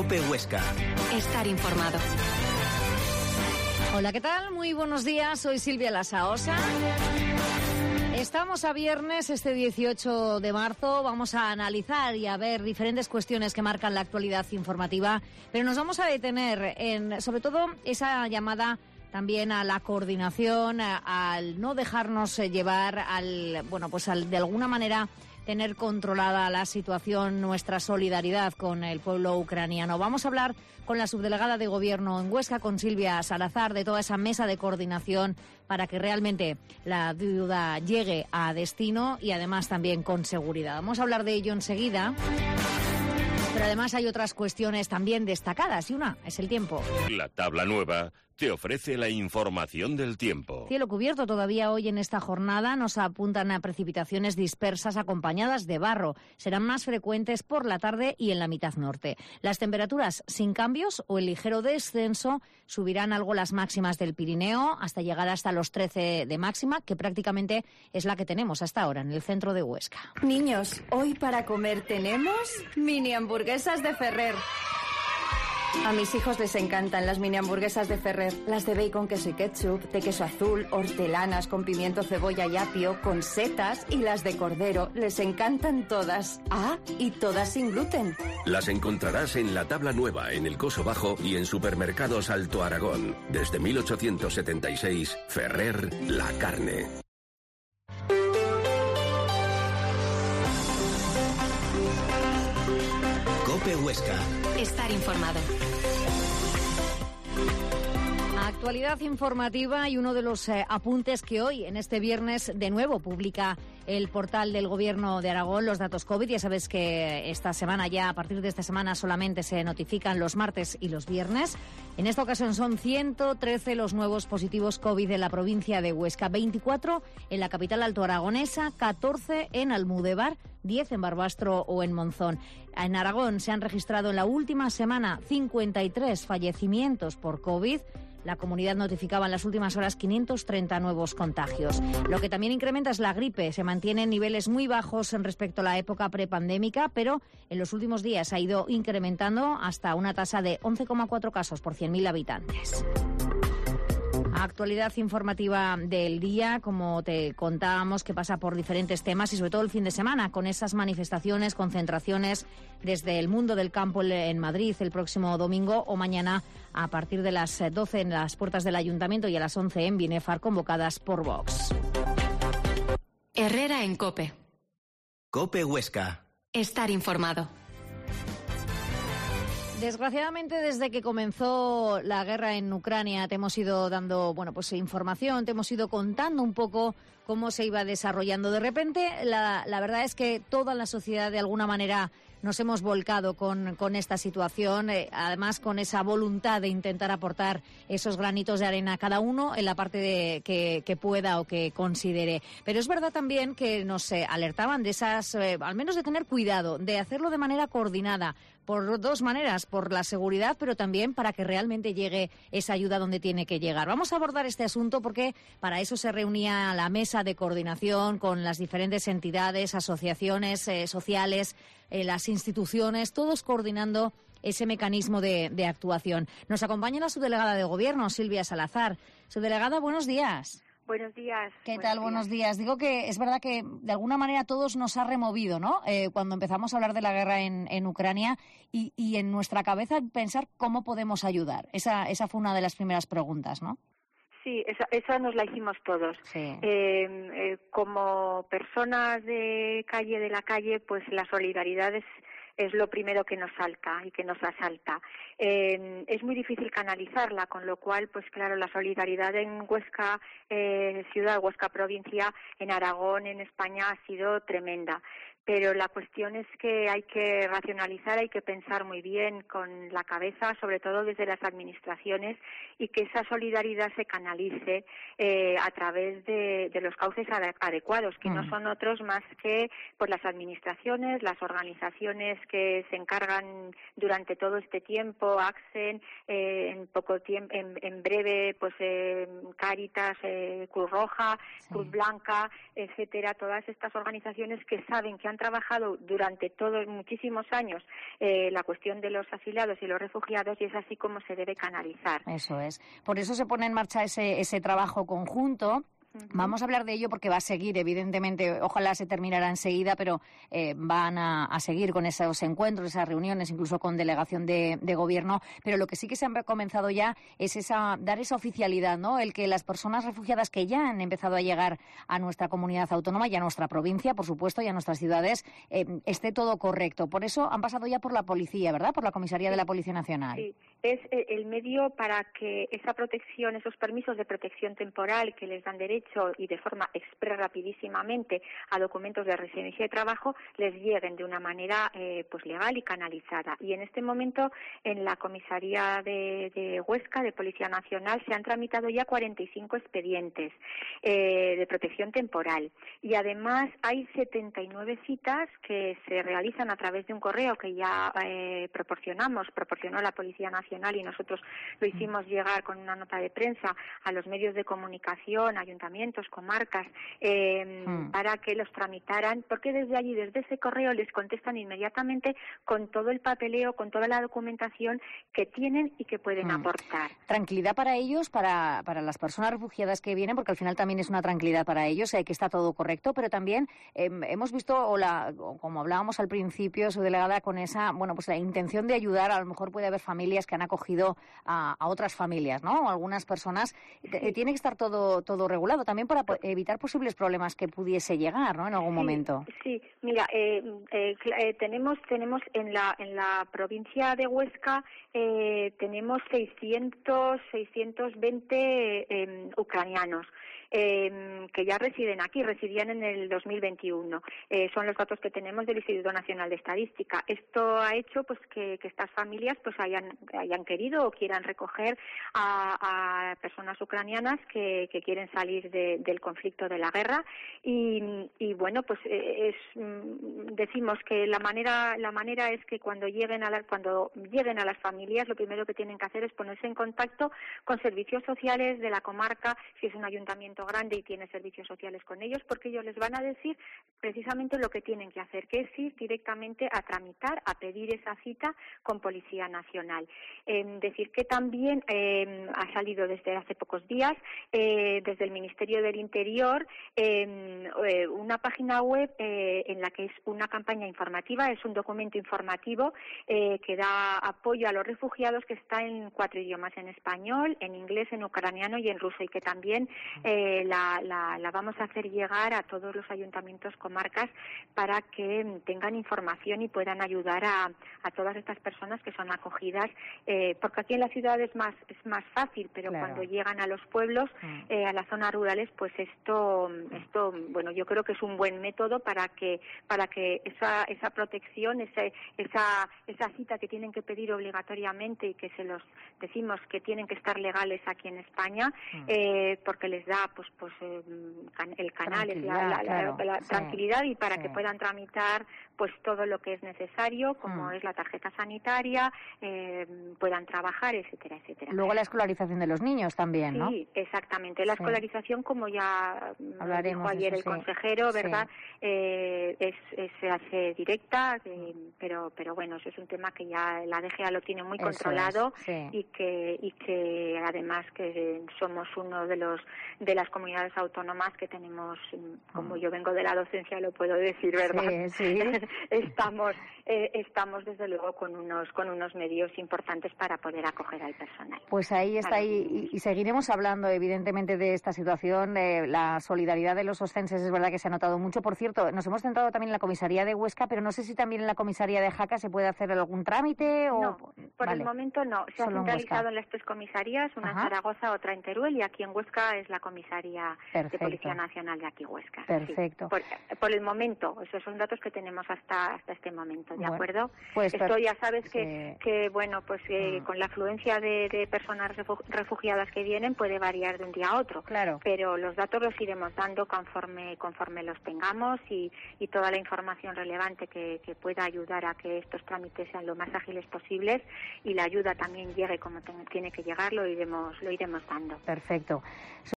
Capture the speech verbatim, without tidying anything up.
COPE Huesca. Estar informado. Hola, ¿qué tal? Muy buenos días, soy Silvia Lasaosa. Estamos a viernes, este dieciocho de marzo. Vamos a analizar y a ver diferentes cuestiones que marcan la actualidad informativa, pero nos vamos a detener en, sobre todo, esa llamada también a la coordinación, al no dejarnos llevar, al, bueno, pues al, de alguna manera, tener controlada la situación, nuestra solidaridad con el pueblo ucraniano. Vamos a hablar con la subdelegada de Gobierno en Huesca, con Silvia Salazar, de toda esa mesa de coordinación para que realmente la ayuda llegue a destino y además también con seguridad. Vamos a hablar de ello enseguida. Pero además hay otras cuestiones también destacadas y una es el tiempo. La tabla nueva te ofrece la información del tiempo. Cielo cubierto todavía hoy en esta jornada. Nos apuntan a precipitaciones dispersas acompañadas de barro. Serán más frecuentes por la tarde y en la mitad norte. Las temperaturas sin cambios o en ligero descenso. Subirán algo las máximas del Pirineo hasta llegar hasta los trece de máxima, que prácticamente es la que tenemos hasta ahora en el centro de Huesca. Niños, hoy para comer tenemos mini hamburguesas de Ferrer. A mis hijos les encantan las mini hamburguesas de Ferrer. Las de bacon, queso y ketchup, de queso azul, hortelanas con pimiento, cebolla y apio, con setas, y las de cordero. Les encantan todas. Ah, y todas sin gluten. Las encontrarás en la tabla nueva, en el Coso Bajo y en Supermercados Alto Aragón. Desde mil ochocientos setenta y seis, Ferrer, la carne. COPE Huesca. Estar informado. Actualidad informativa y uno de los eh, apuntes que hoy, en este viernes, de nuevo publica el portal del Gobierno de Aragón, los datos COVID. Ya sabes que esta semana ya, a partir de esta semana, solamente se notifican los martes y los viernes. En esta ocasión son ciento trece los nuevos positivos COVID en la provincia de Huesca, veinticuatro en la capital altoaragonesa, catorce en Almudévar, diez en Barbastro o en Monzón. En Aragón se han registrado en la última semana cincuenta y tres fallecimientos por COVID. La comunidad notificaba en las últimas horas quinientos treinta nuevos contagios. Lo que también incrementa es la gripe. Se mantiene en niveles muy bajos en respecto a la época prepandémica, pero en los últimos días ha ido incrementando hasta una tasa de once coma cuatro casos por cien mil habitantes. Actualidad informativa del día, como te contábamos, que pasa por diferentes temas y sobre todo el fin de semana, con esas manifestaciones, concentraciones desde el mundo del campo en Madrid el próximo domingo o mañana a partir de las doce en las puertas del Ayuntamiento y a las once en Binefar, convocadas por Vox. Herrera en COPE. COPE Huesca. Estar informado. Desgraciadamente, desde que comenzó la guerra en Ucrania, te hemos ido dando, bueno, pues información, te hemos ido contando un poco cómo se iba desarrollando. De repente, la, la verdad es que toda la sociedad, de alguna manera, nos hemos volcado con, con esta situación, eh, además con esa voluntad de intentar aportar esos granitos de arena cada uno en la parte de, que, que pueda o que considere. Pero es verdad también que nos eh, alertaban de esas, eh, al menos de tener cuidado, de hacerlo de manera coordinada, por dos maneras, por la seguridad, pero también para que realmente llegue esa ayuda donde tiene que llegar. Vamos a abordar este asunto porque para eso se reunía la mesa de coordinación con las diferentes entidades, asociaciones eh, sociales, eh, las instituciones, todos coordinando ese mecanismo de, de actuación. Nos acompaña la subdelegada de Gobierno, Silvia Salazar. Subdelegada, buenos días. Buenos días. ¿Qué tal? Buenos días. Digo que es verdad que de alguna manera todos nos ha removido, ¿no? Eh, cuando empezamos a hablar de la guerra en, en Ucrania y, y en nuestra cabeza pensar cómo podemos ayudar. Esa, esa fue una de las primeras preguntas, ¿no? Sí, esa, esa nos la hicimos todos. Sí. Eh, eh, como personas de calle, de la calle, pues la solidaridad es es lo primero que nos salta y que nos asalta. Eh, es muy difícil canalizarla, con lo cual, pues claro, la solidaridad en Huesca, eh, ciudad, Huesca provincia, en Aragón, en España, ha sido tremenda. Pero la cuestión es que hay que racionalizar, hay que pensar muy bien con la cabeza, sobre todo desde las administraciones, y que esa solidaridad se canalice eh, a través de, de los cauces adecuados, que mm. no son otros más que pues las administraciones, las organizaciones que se encargan durante todo este tiempo, ACSEN, eh, en poco tiempo, en, en breve, pues eh, Cáritas, eh, Cruz Roja, sí. Cruz Blanca, etcétera, todas estas organizaciones que saben que han han trabajado durante todos muchísimos años eh, la cuestión de los asiliados y los refugiados, y es así como se debe canalizar. Eso es. Por eso se pone en marcha ese, ese trabajo conjunto. Vamos a hablar de ello porque va a seguir, evidentemente, ojalá se terminara enseguida, pero eh, van a, a seguir con esos encuentros, esas reuniones, incluso con delegación de, de gobierno, pero lo que sí que se ha comenzado ya es esa, dar esa oficialidad, ¿no? El que las personas refugiadas que ya han empezado a llegar a nuestra comunidad autónoma y a nuestra provincia, por supuesto, y a nuestras ciudades, eh, esté todo correcto. Por eso han pasado ya por la policía, ¿verdad? Por la comisaría de la Policía Nacional. Sí, es el medio para que esa protección, esos permisos de protección temporal que les dan derecho y de forma express rapidísimamente a documentos de residencia y trabajo les lleguen de una manera eh, pues legal y canalizada. Y en este momento en la comisaría de, de Huesca, de Policía Nacional, se han tramitado ya cuarenta y cinco expedientes eh, de protección temporal, y además hay setenta y nueve citas que se realizan a través de un correo que ya eh, proporcionamos, proporcionó la Policía Nacional, y nosotros lo hicimos llegar con una nota de prensa a los medios de comunicación, ayuntamientos, comarcas, eh, mm. para que los tramitaran, porque desde allí, desde ese correo, les contestan inmediatamente con todo el papeleo, con toda la documentación que tienen y que pueden mm. aportar. Tranquilidad para ellos, para, para las personas refugiadas que vienen, porque al final también es una tranquilidad para ellos, eh, que está todo correcto, pero también eh, hemos visto, o la, o como hablábamos al principio, su delegada, con esa, bueno, pues la intención de ayudar. A lo mejor puede haber familias que han acogido a, a otras familias, ¿no? O algunas personas. Sí. Eh, tiene que estar todo, todo regulado también para evitar posibles problemas que pudiese llegar, ¿no? En algún sí, momento. Sí, mira, eh, eh, eh, tenemos tenemos en la en la provincia de Huesca eh, tenemos seiscientos veinte eh, ucranianos. Eh, que ya residen aquí, residían en el dos mil veintiuno. Eh, son los datos que tenemos del Instituto Nacional de Estadística. Esto ha hecho pues que, que estas familias pues hayan, hayan querido o quieran recoger a, a personas ucranianas que, que quieren salir de, del conflicto, de la guerra, y, y bueno, pues es, decimos que la manera la manera es que cuando lleguen a la, cuando lleguen a las familias, lo primero que tienen que hacer es ponerse en contacto con servicios sociales de la comarca, si es un ayuntamiento grande y tiene servicios sociales con ellos, porque ellos les van a decir precisamente lo que tienen que hacer, que es ir directamente a tramitar, a pedir esa cita con Policía Nacional. Eh, decir que también eh, ha salido desde hace pocos días, eh, desde el Ministerio del Interior, eh, eh, una página web eh, en la que es una campaña informativa, es un documento informativo eh, que da apoyo a los refugiados, que está en cuatro idiomas, en español, en inglés, en ucraniano y en ruso, y que también eh, La, la, la vamos a hacer llegar a todos los ayuntamientos, comarcas, para que tengan información y puedan ayudar a, a todas estas personas que son acogidas, eh, porque aquí en la ciudad es más es más fácil, pero claro, cuando llegan a los pueblos, eh, a las zonas rurales, pues esto esto bueno, yo creo que es un buen método para que para que esa esa protección, ese, esa esa cita que tienen que pedir obligatoriamente, y que se los decimos que tienen que estar legales aquí en España, eh, porque les da pues pues eh, el canal, es la, la, claro, la, la sí, tranquilidad, y para sí. que puedan tramitar pues todo lo que es necesario, como mm. es la tarjeta sanitaria, eh, puedan trabajar, etcétera, etcétera. Luego la escolarización de los niños también, ¿no? Sí, exactamente. La sí. escolarización, como ya hablaremos dijo ayer el sí. consejero, ¿verdad? Sí. Eh, es, es, se hace directa, eh, pero pero bueno, eso es un tema que ya la D G A lo tiene muy eso controlado, es, sí. y que y que además que somos uno de los de las comunidades autónomas que tenemos, como yo vengo de la docencia, lo puedo decir, ¿verdad? Sí, sí. estamos eh, estamos desde luego con unos con unos medios importantes para poder acoger al personal. Pues ahí está, y, y seguiremos hablando evidentemente de esta situación, de la solidaridad de los oscenses. Es verdad que se ha notado mucho. Por cierto, nos hemos centrado también en la comisaría de Huesca, pero no sé si también en la comisaría de Jaca se puede hacer algún trámite o... No, por vale. el momento no. Se Solo ha centralizado en, en las tres comisarías, una Ajá. en Zaragoza, otra en Teruel, y aquí en Huesca es la comisaría Perfecto. de Policía Nacional de aquí Huesca. Perfecto. Sí. Por, por el momento, esos son datos que tenemos hasta hasta este momento, ¿de bueno, acuerdo? Pues Esto ya sabes que, sí. que bueno, pues eh, mm. con la afluencia de, de personas refugiadas que vienen puede variar de un día a otro. Claro. Pero los datos los iremos dando conforme conforme los tengamos, y, y toda la información relevante que, que pueda ayudar a que estos trámites sean lo más ágiles posibles, y la ayuda también llegue como ten, tiene que llegar, lo iremos lo iremos dando. Perfecto.